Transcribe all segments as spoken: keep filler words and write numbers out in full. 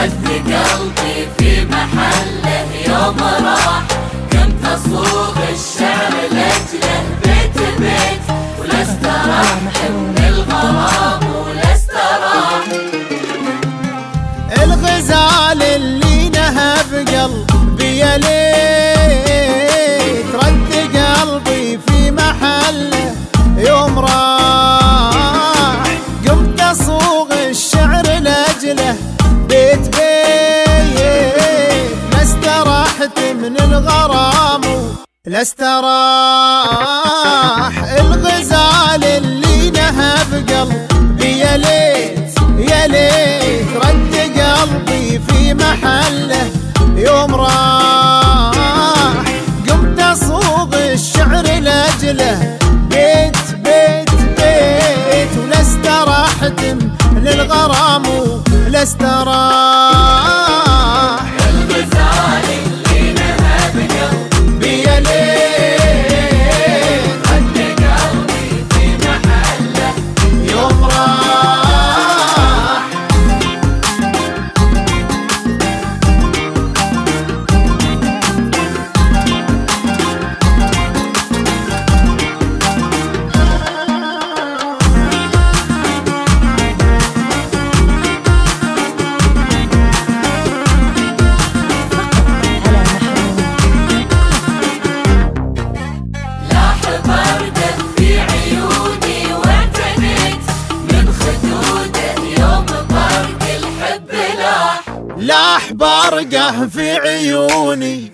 رد قلبي في محله يوم راح، قمت اصوغ الشعر لاجله بيت بيت ولا استراح من الغرام ولا استراح. الغزال اللي نهب قلبي يا ليت رد قلبي في محله يوم راح، قمت اصوغ الشعر لاجله بيت بيت لا استراحت من الغرام لا استراح. الغزال اللي نهب قلبي يا ليت يا ليت رد قلبي في محله يوم راح، قمت اصوغ الشعر لاجله بيت بيت بيت ولا استراحت من الغرام ولا استراح. الغزال اللي نهب قلبي يا ليت رد قلبي في محله يوم راح. لاح برقه في عيوني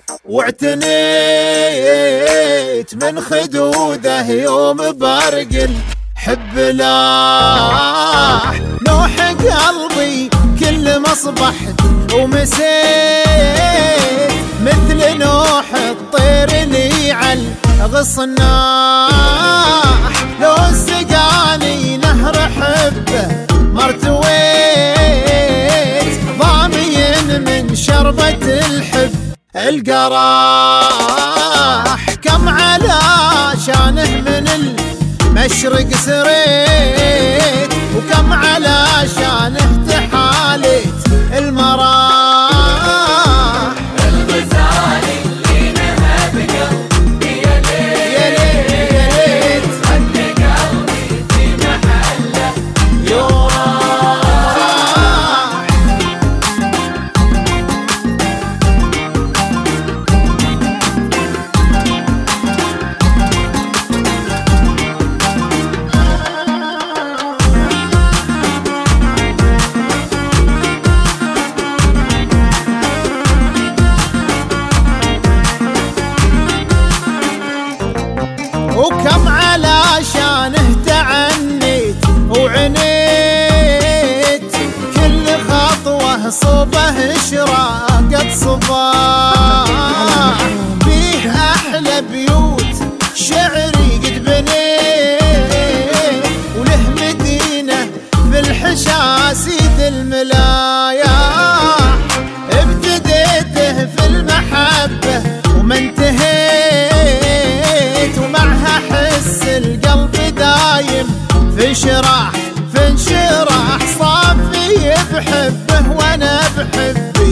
واعتنيت من خدوده يوم برق الحب لاح. نوح قلبي كل ما صبحت ومسيت مثل نوح الطير اللي على الغصناح. لو سقاني نهر حبه مرتويت ضامين من شربة الحب القراح. كم على شانه من المشرق سريت وكم على شانه تحاليت المراح. الغزال اللي نهب قلبي يا ليت يا ليت رد قلبي في محله يوم وكم على شانه تعنيت وعنيت كل خطوة صوبه اشراقت صباح. فيه أحلى بيوت شعري قد بنيت وله مدينة في الحشاسيد الملايا. ابتديته في المحبة وما انتهيت ومعها حس القلب دايم في شراح في انشراح. صافي بحبه وانا بحبي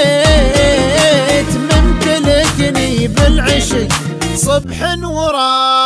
صفيت ممتلكني بالعشق صبح وراح.